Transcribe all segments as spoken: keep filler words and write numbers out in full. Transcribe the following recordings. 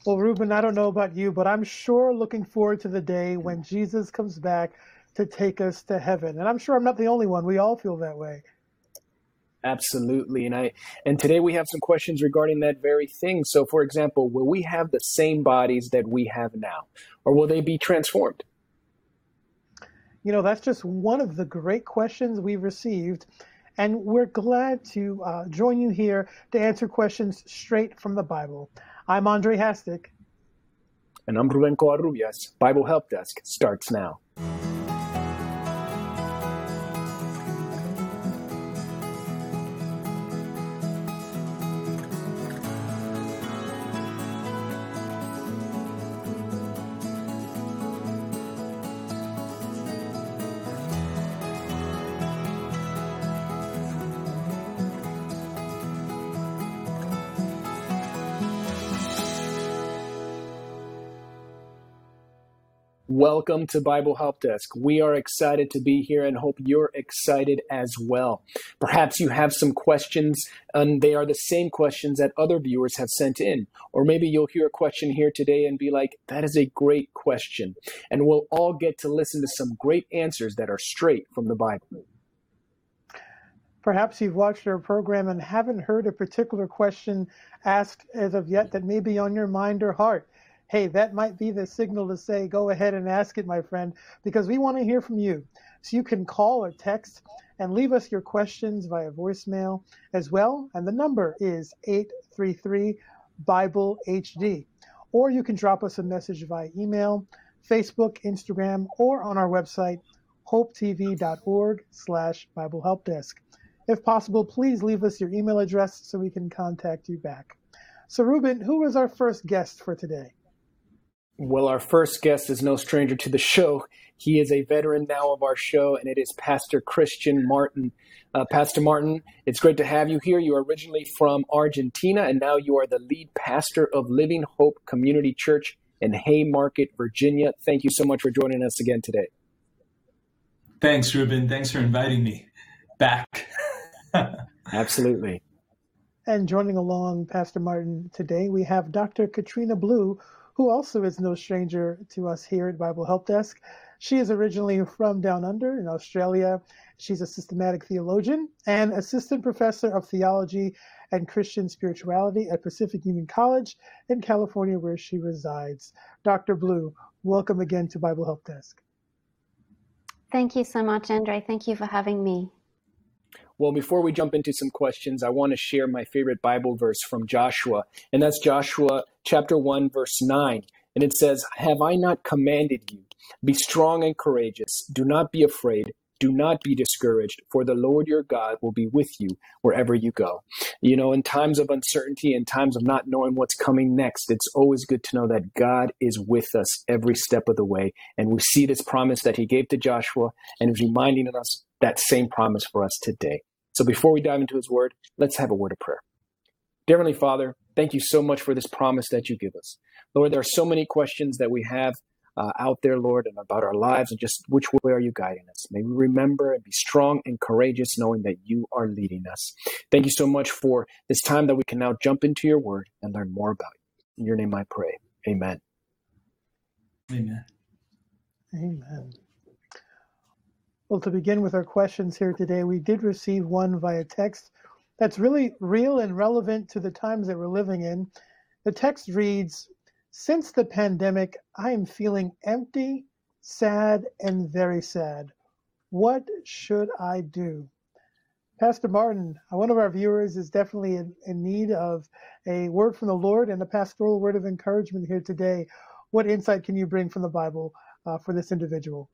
Well, Ruben, I don't know about you, but I'm sure looking forward to the day when Jesus comes back to take us to heaven. And I'm sure I'm not the only one. We all feel that way. Absolutely. And I and today we have some questions regarding that very thing. So, for example, will we have the same bodies that we have now, or will they be transformed? You know, that's just one of the great questions we've received. And we're glad to uh, join you here to answer questions straight from the Bible. I'm Andre Hastic. And I'm Ruben Covarrubias. Bible Help Desk starts now. Welcome to Bible Help Desk. We are excited to be here and hope you're excited as well. Perhaps you have some questions and they are the same questions that other viewers have sent in. Or maybe you'll hear a question here today and be like, that is a great question. And we'll all get to listen to some great answers that are straight from the Bible. Perhaps you've watched our program and haven't heard a particular question asked as of yet that may be on your mind or heart. Hey, that might be the signal to say, go ahead and ask it, my friend, because we want to hear from you. So you can call or text and leave us your questions via voicemail as well. And the number is eight three three Bible H D. Or you can drop us a message via email, Facebook, Instagram, or on our website, hopetv.org slash Bible Help Desk. If possible, please leave us your email address so we can contact you back. So, Ruben, who is our first guest for today? Well, our first guest is no stranger to the show. He is a veteran now of our show, and it is Pastor Christian Martin. Uh, Pastor Martin, it's great to have you here. You are originally from Argentina, and now you are the lead pastor of Living Hope Community Church in Haymarket, Virginia. Thank you so much for joining us again today. Thanks, Ruben. Thanks for inviting me back. Absolutely. And joining along Pastor Martin today, we have Doctor Katrina Blue, who also is no stranger to us here at Bible Help Desk. She is originally from down under in Australia. She's a systematic theologian and assistant professor of theology and Christian spirituality at Pacific Union College in California, where she resides. Doctor Blue, welcome again to Bible Help Desk. Thank you so much, Andre. Thank you for having me. Well, before we jump into some questions, I want to share my favorite Bible verse from Joshua, and that's Joshua chapter one, verse nine. And it says, "Have I not commanded you? Be strong and courageous. Do not be afraid. Do not be discouraged, for the Lord your God will be with you wherever you go." You know, in times of uncertainty and times of not knowing what's coming next, it's always good to know that God is with us every step of the way. And we see this promise that he gave to Joshua and is reminding us that same promise for us today. So before we dive into his word, let's have a word of prayer. Dear Heavenly Father, thank you so much for this promise that you give us. Lord, there are so many questions that we have Uh, out there, Lord, and about our lives and just which way are you guiding us. May we remember and be strong and courageous knowing that you are leading us. Thank you so much for this time that we can now jump into your word and learn more about you. In your name I pray. Amen. Amen. Amen. Well, to begin with our questions here today, we did receive one via text that's really real and relevant to the times that we're living in. The text reads, "Since the pandemic, I am feeling empty, sad, and very sad. What should I do?" Pastor Martin, one of our viewers is definitely in, in need of a word from the Lord and a pastoral word of encouragement here today. What insight can you bring from the Bible uh, for this individual?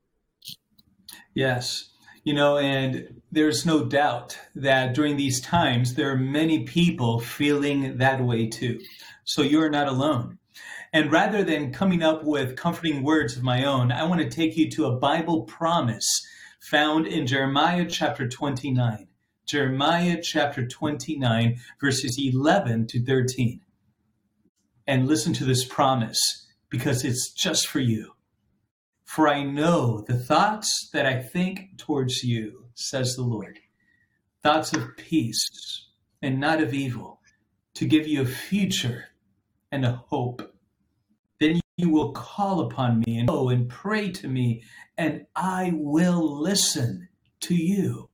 Yes. You know, and there's no doubt that during these times, there are many people feeling that way too. So you're not alone. And rather than coming up with comforting words of my own, I want to take you to a Bible promise found in Jeremiah chapter twenty-nine. Jeremiah chapter twenty-nine, verses eleven to thirteen. And listen to this promise, because it's just for you. "For I know the thoughts that I think towards you, says the Lord, thoughts of peace and not of evil, to give you a future and a hope. You will call upon me and go and pray to me, and I will listen to you.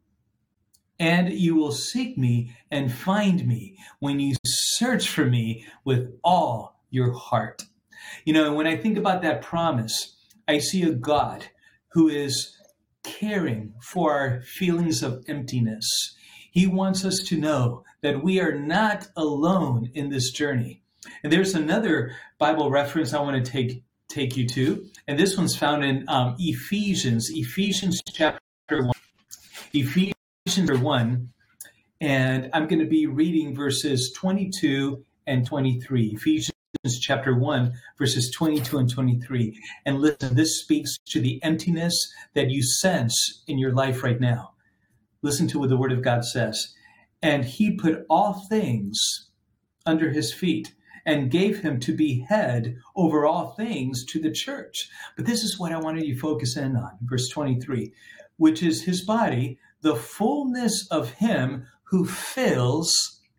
And you will seek me and find me when you search for me with all your heart. You know, when I think about that promise, I see a God who is caring for our feelings of emptiness. He wants us to know that we are not alone in this journey. And there's another Bible reference I want to take take you to, and this one's found in um, Ephesians, Ephesians chapter one. Ephesians chapter one, and I'm going to be reading verses twenty-two and twenty-three. Ephesians chapter one, verses twenty-two and twenty-three. And listen, this speaks to the emptiness that you sense in your life right now. Listen to what the Word of God says. And he put all things under his feet and gave him to be head over all things to the church. But this is what I wanted you to focus in on, verse twenty-three, which is his body, the fullness of him who fills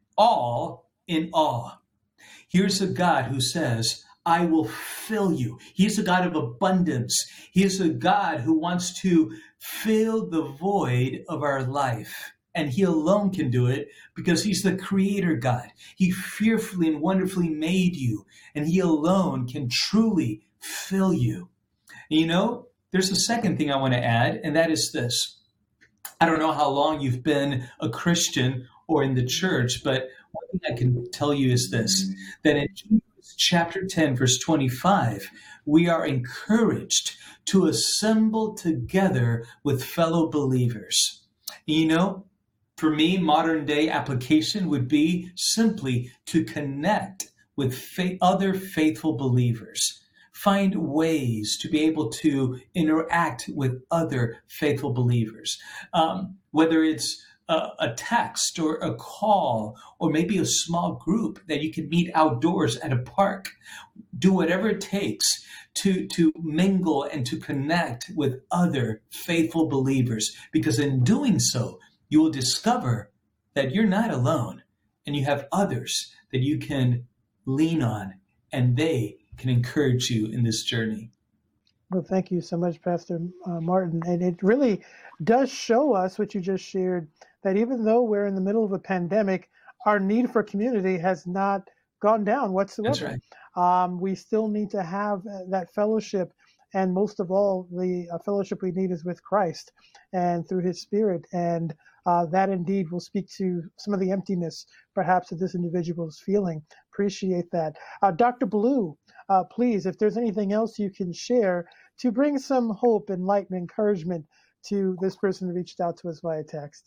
all in all. Here's a God who says, I will fill you. He's a God of abundance. He is a God who wants to fill the void of our life. And he alone can do it because he's the creator God. He fearfully and wonderfully made you, and he alone can truly fill you. And you know, there's a second thing I want to add, and that is this. I don't know how long you've been a Christian or in the church, but one thing I can tell you is this, that in Hebrews chapter ten, verse twenty-five, we are encouraged to assemble together with fellow believers. You know, for me, modern day application would be simply to connect with fa- other faithful believers. Find ways to be able to interact with other faithful believers, um, whether it's a, a text or a call or maybe a small group that you can meet outdoors at a park. Do whatever it takes to, to mingle and to connect with other faithful believers, because in doing so, you will discover that you're not alone and you have others that you can lean on, and they can encourage you in this journey. Well, thank you so much, Pastor uh, Martin. And it really does show us what you just shared, that even though we're in the middle of a pandemic, our need for community has not gone down whatsoever. That's right. Um, we still need to have that fellowship. And most of all, the uh, fellowship we need is with Christ and through his Spirit. And uh, that indeed will speak to some of the emptiness, perhaps, that this individual is feeling. Appreciate that. Uh, Doctor Blue, uh, please, if there's anything else you can share to bring some hope and light and encouragement to this person who reached out to us via text.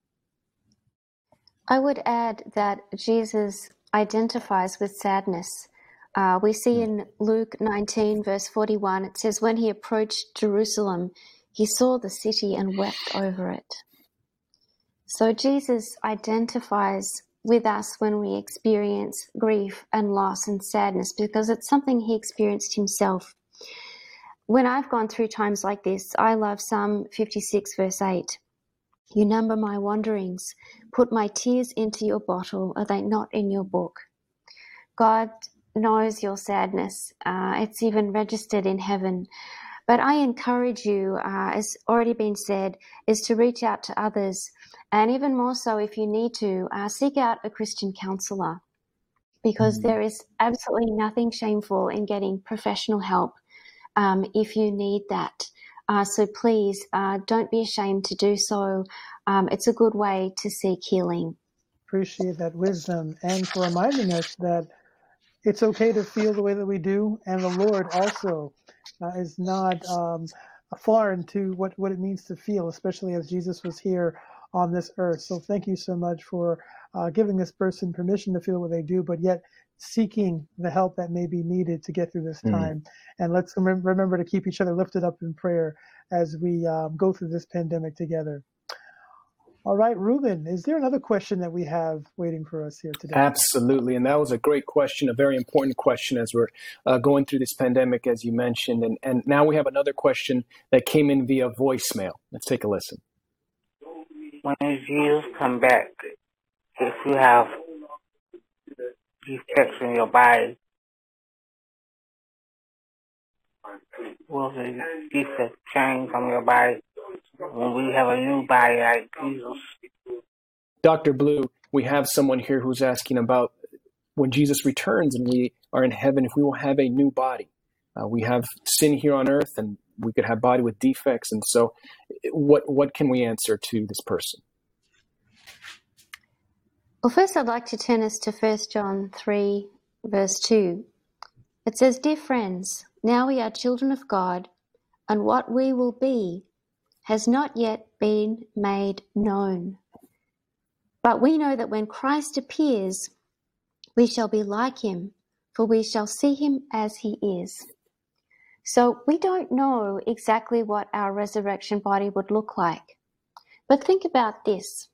I would add that Jesus identifies with sadness. Uh, we see in Luke nineteen, verse forty-one, it says, when he approached Jerusalem, he saw the city and wept over it. So Jesus identifies with us when we experience grief and loss and sadness, because it's something he experienced himself. When I've gone through times like this, I love Psalm fifty-six, verse eight. You number my wanderings, put my tears into your bottle, are they not in your book? God knows your sadness. Uh, it's even registered in heaven. But I encourage you, uh, as already been said, is to reach out to others. And even more so, if you need to, uh, seek out a Christian counselor, because mm-hmm. there is absolutely nothing shameful in getting professional help um, if you need that. Uh, so please uh, don't be ashamed to do so. Um, it's a good way to seek healing. Appreciate that wisdom, and for reminding us that it's okay to feel the way that we do, and the Lord also uh, is not um, foreign to what, what it means to feel, especially as Jesus was here on this earth. So thank you so much for uh, giving this person permission to feel what they do, but yet seeking the help that may be needed to get through this time. Mm-hmm. And let's rem- remember to keep each other lifted up in prayer as we um, go through this pandemic together. All right, Ruben, is there another question that we have waiting for us here today? Absolutely. And that was a great question, a very important question as we're uh, going through this pandemic, as you mentioned. And, and now we have another question that came in via voicemail. Let's take a listen. When Jesus come back, if you have defects in your body, will the defect change on your body when we have a new body like Jesus? Doctor Blue, we have someone here who's asking about when Jesus returns and we are in heaven, if we will have a new body. Uh, we have sin here on earth, and we could have body with defects. And so what what can we answer to this person? Well, first I'd like to turn us to First John three, verse two. It says, "Dear friends, now we are children of God, and what we will be has not yet been made known. But we know that when Christ appears, we shall be like him, for we shall see him as he is." So we don't know exactly what our resurrection body would look like. But think about this.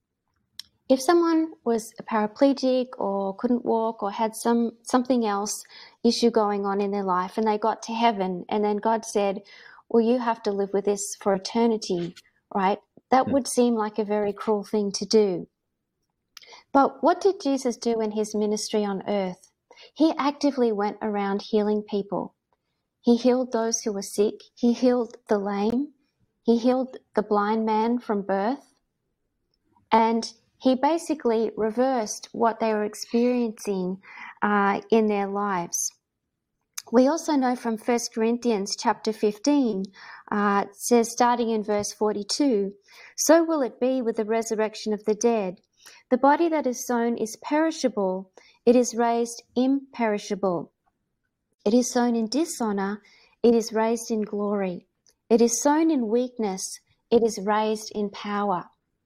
If someone was a paraplegic or couldn't walk or had some something else issue going on in their life and they got to heaven and then God said, well, you have to live with this for eternity, right? That would seem like a very cruel thing to do. But what did Jesus do in his ministry on earth? He actively went around healing people. He healed those who were sick. He healed the lame. He healed the blind man from birth. And he basically reversed what they were experiencing uh, in their lives. We also know from First Corinthians chapter fifteen, uh, it says, starting in verse forty-two, "So will it be with the resurrection of the dead. The body that is sown is perishable, it is raised imperishable. It is sown in dishonor, it is raised in glory. It is sown in weakness, it is raised in power."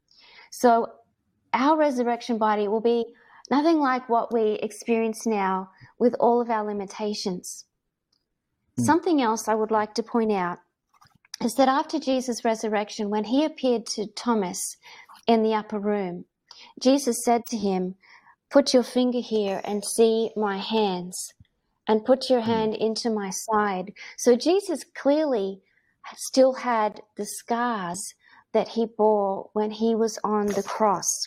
So our resurrection body will be nothing like what we experience now with all of our limitations. Mm. Something else I would like to point out is that after Jesus' resurrection, when he appeared to Thomas in the upper room, Jesus said to him, "Put your finger here and see my hands, and put your hand into my side." So Jesus clearly still had the scars that he bore when he was on the cross.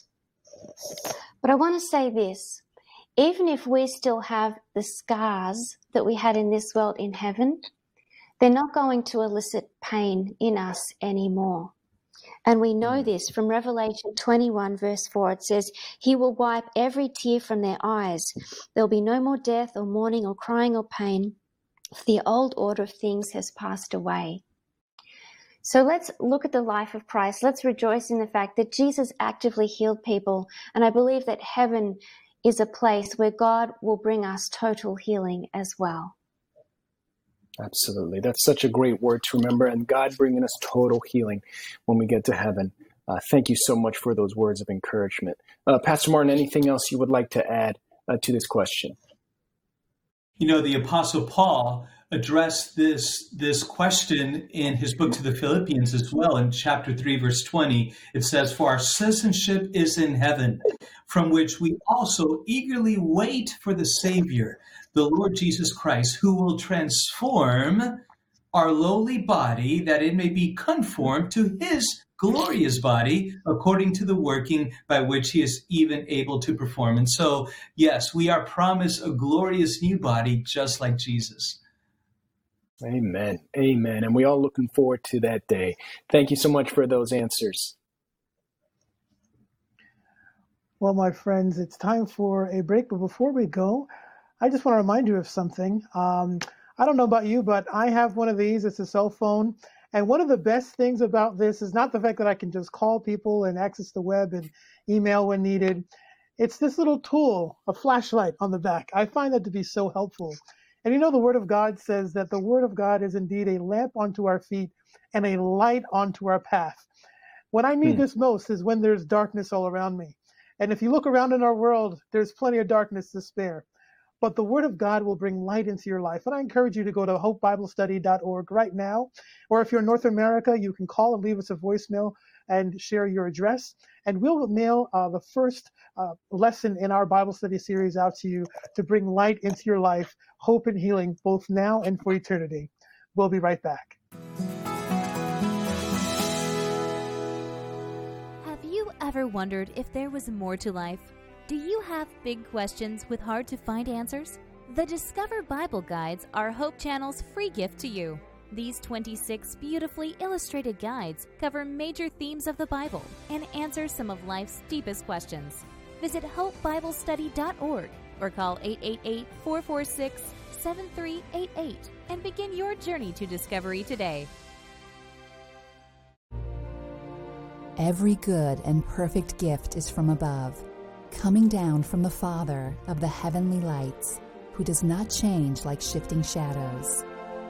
But I want to say this, even if we still have the scars that we had in this world in heaven, they're not going to elicit pain in us anymore. And we know this from Revelation twenty-one, verse four. It says, "He will wipe every tear from their eyes. There'll be no more death or mourning or crying or pain, for the old order of things has passed away." So let's look at the life of Christ. Let's rejoice in the fact that Jesus actively healed people. And I believe that heaven is a place where God will bring us total healing as well. Absolutely. That's such a great word to remember, and God bringing us total healing when we get to heaven. Uh, thank you so much for those words of encouragement. Uh, Pastor Martin, anything else you would like to add uh, to this question? You know, the Apostle Paul addressed this, this question in his book to the Philippians as well. In chapter three, verse twenty, it says, "For our citizenship is in heaven, from which we also eagerly wait for the Savior, the Lord Jesus Christ, who will transform our lowly body, that it may be conformed to his glorious body, according to the working by which he is even able to perform." And so, yes, we are promised a glorious new body, just like Jesus. Amen. Amen. And we all looking forward to that day. Thank you so much for those answers. Well, my friends, it's time for a break. But before we go, I just want to remind you of something. Um, I don't know about you, but I have one of these. It's a cell phone. And one of the best things about this is not the fact that I can just call people and access the web and email when needed. It's this little tool, a flashlight on the back. I find that to be so helpful. And you know, the Word of God says that the Word of God is indeed a lamp unto our feet and a light unto our path. When I need hmm. this most is when there's darkness all around me. And if you look around in our world, there's plenty of darkness to spare. But the Word of God will bring light into your life. And I encourage you to go to hope bible study dot org right now. Or if you're in North America, you can call and leave us a voicemail and share your address. And we'll mail uh, the first uh, lesson in our Bible study series out to you to bring light into your life, hope and healing, both now and for eternity. We'll be right back. Have you ever wondered if there was more to life? Do you have big questions with hard to find answers? The Discover Bible Guides are Hope Channel's free gift to you. These twenty-six beautifully illustrated guides cover major themes of the Bible and answer some of life's deepest questions. Visit hope bible study dot org or call eight eight eight, four four six, seven three eight eight and begin your journey to discovery today. Every good and perfect gift is from above, coming down from the Father of the heavenly lights, who does not change like shifting shadows.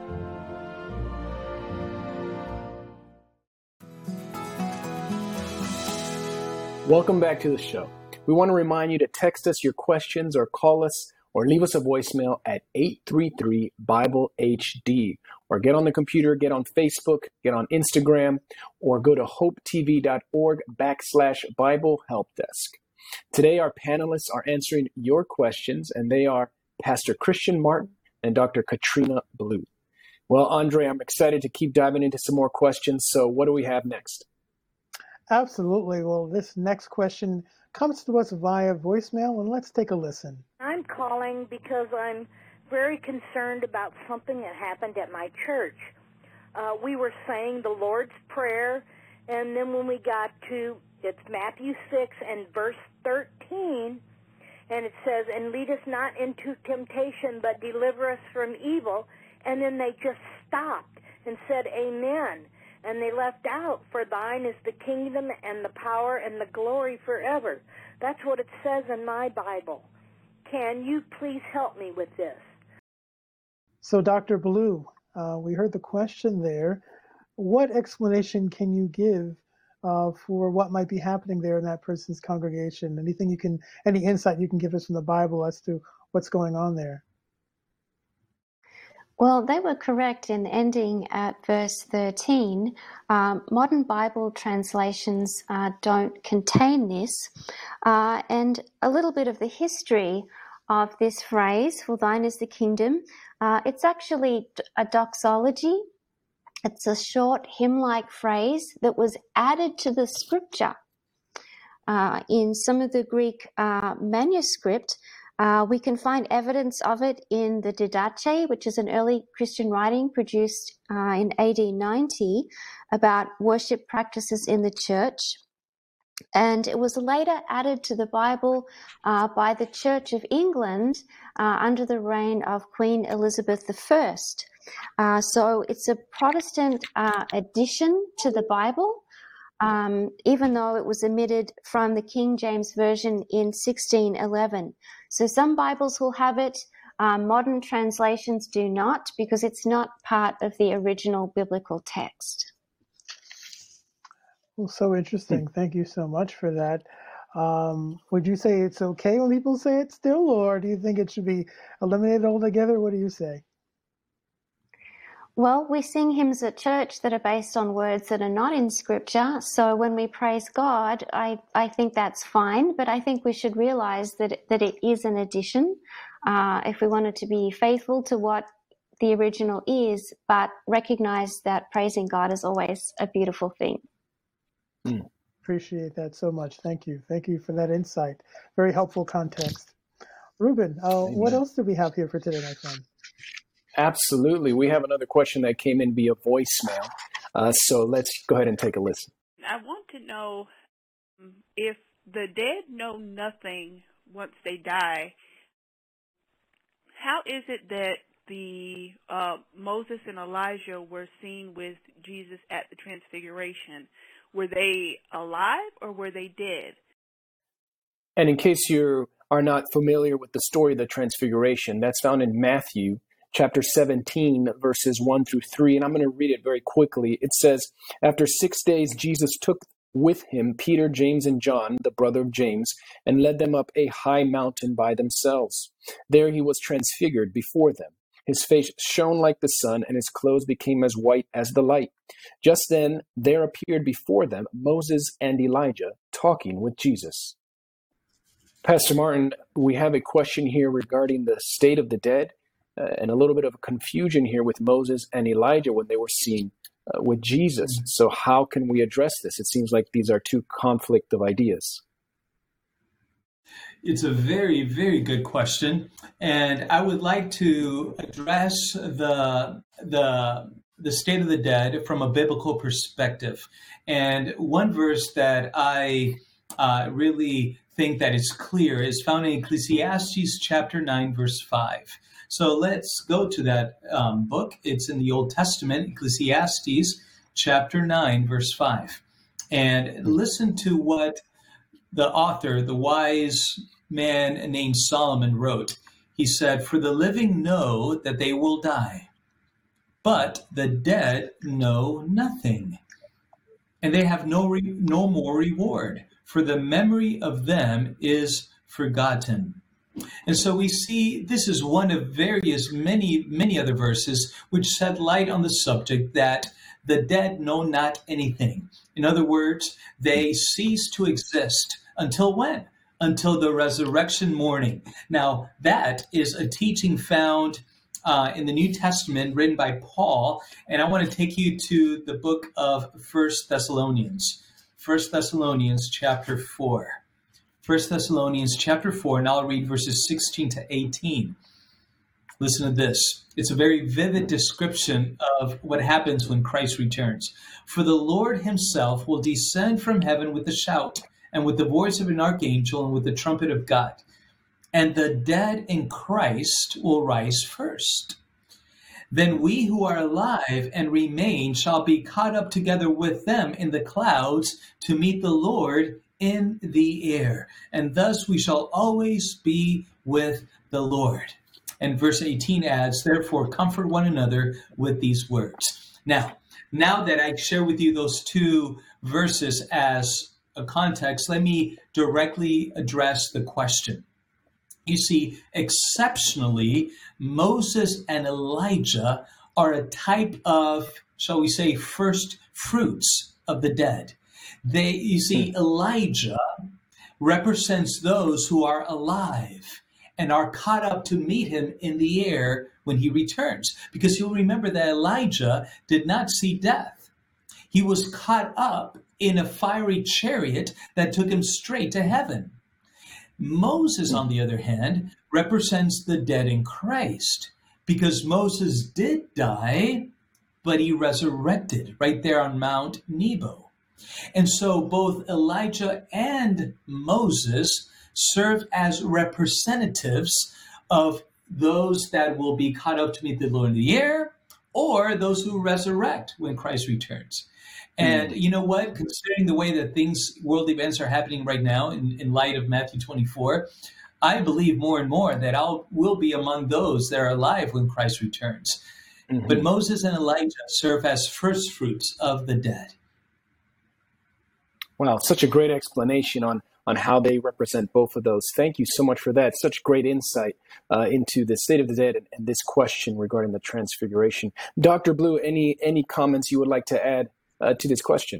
Welcome back to the show. We want to remind you to text us your questions or call us or leave us a voicemail at eight three three, Bible H D, or get on the computer, get on Facebook, get on Instagram, or go to hopetv.org backslash Bible Help Desk. Today, our panelists are answering your questions, and they are Pastor Christian Martin and Doctor Katrina Blue. Well, Andre, I'm excited to keep diving into some more questions. So what do we have next? Absolutely. Well, this next question comes to us via voicemail, and let's take a listen. I'm calling because I'm very concerned about something that happened at my church. Uh, we were saying the Lord's Prayer, and then when we got to, it's Matthew six and verse thirteen, and it says, and lead us not into temptation, but deliver us from evil, and then they just stopped and said, amen. And they left out, for thine is the kingdom and the power and the glory forever. That's what it says in my Bible. Can you please help me with this? So, Doctor Blue, uh, we heard the question there. What explanation can you give uh, for what might be happening there in that person's congregation? Anything you can, any insight you can give us from the Bible as to what's going on there? Well, they were correct in ending at verse thirteen. Um, modern Bible translations uh, don't contain this. Uh, and a little bit of the history of this phrase, for thine is the kingdom, uh, it's actually a doxology. It's a short hymn-like phrase that was added to the scripture. Uh, in some of the Greek uh, manuscript, Uh, we can find evidence of it in the Didache, which is an early Christian writing produced uh, in A D ninety about worship practices in the church. And it was later added to the Bible uh, by the Church of England uh, under the reign of Queen Elizabeth the First. Uh, so it's a Protestant uh, addition to the Bible. Um, even though it was omitted from the King James Version in sixteen eleven. So some Bibles will have it, um, modern translations do not, because it's not part of the original biblical text. Well, so interesting. Thank you so much for that. Um, would you say it's okay when people say it still, or do you think it should be eliminated altogether? What do you say? Well, we sing hymns at church that are based on words that are not in Scripture. So when we praise God, I, I think that's fine. But I think we should realize that, that it is an addition uh, if we wanted to be faithful to what the original is, but recognize that praising God is always a beautiful thing. Mm. Appreciate that so much. Thank you. Thank you for that insight. Very helpful context. Ruben, uh, what else do we have here for today, my friend? Absolutely. We have another question that came in via voicemail. Uh, so let's go ahead and take a listen. I want to know if the dead know nothing once they die, how is it that the uh, Moses and Elijah were seen with Jesus at the Transfiguration? Were they alive or were they dead? And in case you are not familiar with the story of the Transfiguration, that's found in Matthew chapter seventeen, verses one through three, and I'm going to read it very quickly. It says, after six days, Jesus took with him Peter, James, and John, the brother of James, and led them up a high mountain by themselves. There he was transfigured before them. His face shone like the sun, and his clothes became as white as the light. Just then there appeared before them Moses and Elijah talking with Jesus. Pastor Martin, we have a question here regarding the state of the dead. Uh, and a little bit of a confusion here with Moses and Elijah when they were seen uh, with Jesus. So how can we address this? It seems like these are two conflict of ideas. It's a very, very good question, and I would like to address the the the state of the dead from a biblical perspective. And one verse that I uh, really think that is clear is found in Ecclesiastes chapter nine, verse five. So let's go to that um, book. It's in the Old Testament, Ecclesiastes chapter nine, verse five. And listen to what the author, the wise man named Solomon, wrote. He said, "For the living know that they will die, but the dead know nothing, and they have no re- no more reward, for the memory of them is forgotten." And so we see this is one of various, many, many other verses which shed light on the subject that the dead know not anything. In other words, they cease to exist until when? Until the resurrection morning. Now, that is a teaching found uh, in the New Testament written by Paul. And I want to take you to the book of First Thessalonians. First Thessalonians chapter four. First Thessalonians chapter four, and I'll read verses sixteen to eighteen. Listen to this. It's a very vivid description of what happens when Christ returns. "For the Lord himself will descend from heaven with a shout, and with the voice of an archangel, and with the trumpet of God. And the dead in Christ will rise first. Then we who are alive and remain shall be caught up together with them in the clouds to meet the Lord in the air. And thus we shall always be with the Lord." And verse eighteen adds, "Therefore comfort one another with these words." Now, now that I share with you those two verses as a context, let me directly address the question. You see, exceptionally, Moses and Elijah are a type of, shall we say, first fruits of the dead. They, you see, Elijah represents those who are alive and are caught up to meet him in the air when he returns. Because you'll remember that Elijah did not see death. He was caught up in a fiery chariot that took him straight to heaven. Moses, on the other hand, represents the dead in Christ, because Moses did die, but he resurrected right there on Mount Nebo. And so both Elijah and Moses serve as representatives of those that will be caught up to meet the Lord in the air, or those who resurrect when Christ returns. And mm. you know what? Considering the way that things, world events are happening right now in, in light of Matthew twenty-four, I believe more and more that I will be among those that are alive when Christ returns. Mm-hmm. But Moses and Elijah serve as first fruits of the dead. Wow, such a great explanation on, on how they represent both of those. Thank you so much for that. Such great insight uh, into the state of the dead and, and this question regarding the transfiguration. Doctor Blue, any any comments you would like to add uh, to this question?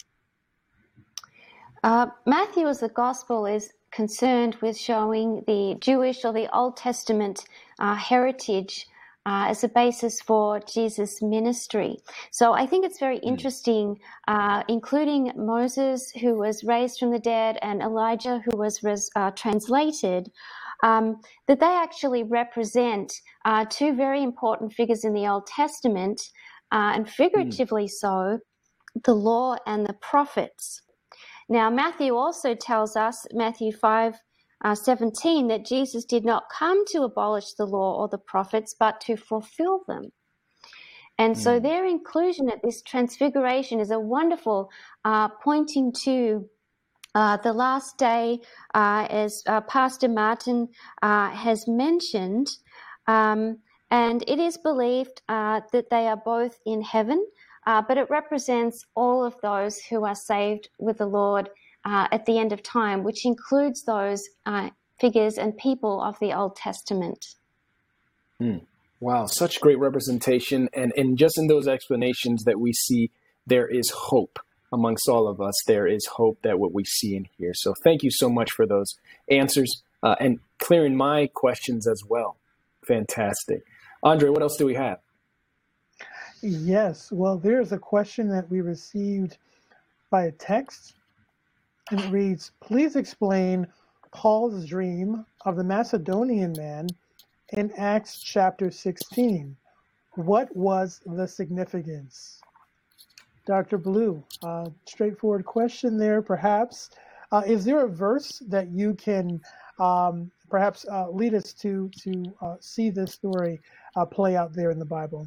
Uh, Matthew, as the gospel, is concerned with showing the Jewish or the Old Testament uh, heritage Uh, as a basis for Jesus' ministry. So I think it's very interesting, uh, including Moses, who was raised from the dead, and Elijah, who was res- uh, translated, um, that they actually represent uh, two very important figures in the Old Testament, uh, and figuratively mm. so, the law and the prophets. Now, Matthew also tells us, Matthew five, Uh, seventeen, that Jesus did not come to abolish the law or the prophets, but to fulfill them. And mm. so their inclusion at this transfiguration is a wonderful uh, pointing to uh, the last day, uh, as uh, Pastor Martin uh, has mentioned. Um, and it is believed uh, that they are both in heaven, uh, but it represents all of those who are saved with the Lord Uh, at the end of time, which includes those uh, figures and people of the Old Testament. Mm. Wow, such great representation. And, and just in those explanations that we see, there is hope amongst all of us. There is hope that what we see in here. So thank you so much for those answers uh, and clearing my questions as well. Fantastic. Andre, what else do we have? Yes, well, there's a question that we received by text. And it reads, please explain Paul's dream of the Macedonian man in Acts chapter sixteen? What was the significance? Doctor Blue, uh, straightforward question there, perhaps. Uh, is there a verse that you can um, perhaps uh, lead us to to uh, see this story uh, play out there in the Bible?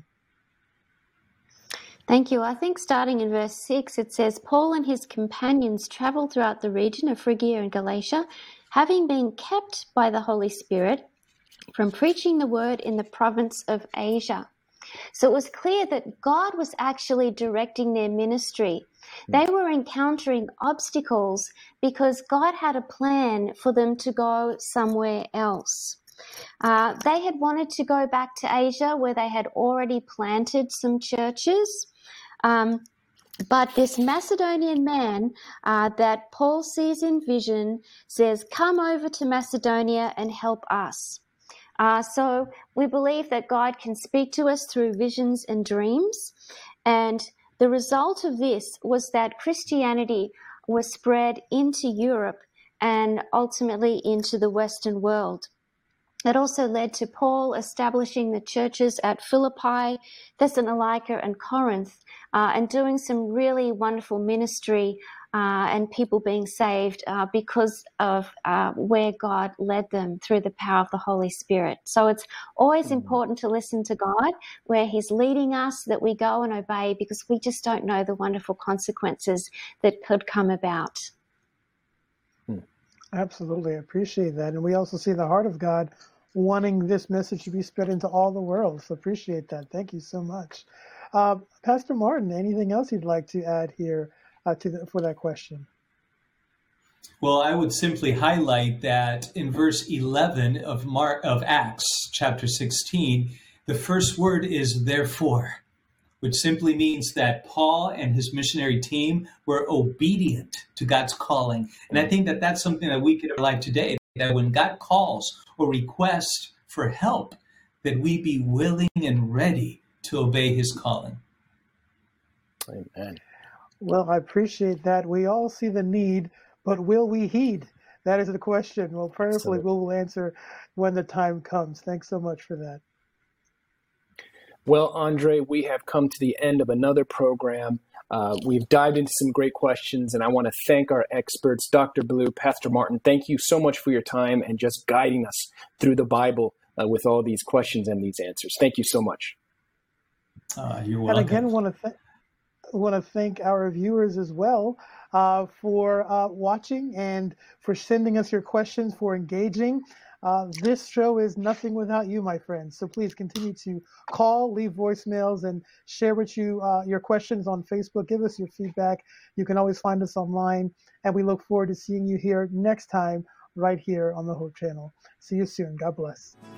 Thank you. I think starting in verse six, it says, Paul and his companions traveled throughout the region of Phrygia and Galatia, having been kept by the Holy Spirit from preaching the word in the province of Asia. So it was clear that God was actually directing their ministry. They were encountering obstacles because God had a plan for them to go somewhere else. Uh, they had wanted to go back to Asia where they had already planted some churches. Um, but this Macedonian man uh, that Paul sees in vision says, come over to Macedonia and help us. Uh, so we believe that God can speak to us through visions and dreams. And the result of this was that Christianity was spread into Europe and ultimately into the Western world. It also led to Paul establishing the churches at Philippi, Thessalonica, and Corinth, uh, and doing some really wonderful ministry uh, and people being saved uh, because of uh, where God led them through the power of the Holy Spirit. So it's always mm-hmm. important to listen to God where He's leading us, that we go and obey, because we just don't know the wonderful consequences that could come about. Absolutely. I appreciate that. And we also see the heart of God wanting this message to be spread into all the world. So appreciate that. Thank you so much. Uh, Pastor Martin, anything else you'd like to add here uh, to the, for that question? Well, I would simply highlight that in verse eleven of Mar- of Acts chapter sixteen, the first word is therefore, which simply means that Paul and his missionary team were obedient to God's calling. And I think that that's something that we could apply today, that when God calls or requests for help, that we be willing and ready to obey his calling. Amen. Well, I appreciate that. We all see the need, but will we heed? That is the question. Well, prayerfully, we will answer when the time comes. Thanks so much for that. Well, Andre, we have come to the end of another program. Uh, we've dived into some great questions, and I want to thank our experts, Doctor Blue, Pastor Martin. Thank you so much for your time and just guiding us through the Bible uh, with all these questions and these answers. Thank you so much. Uh, you're welcome. And again, want to th- want to thank our viewers as well uh, for uh, watching and for sending us your questions, for engaging. Uh, this show is nothing without you, my friends. So please continue to call, leave voicemails, and share with you uh, your questions on Facebook. Give us your feedback. You can always find us online, and we look forward to seeing you here next time right here on the Hope Channel. See you soon. God bless.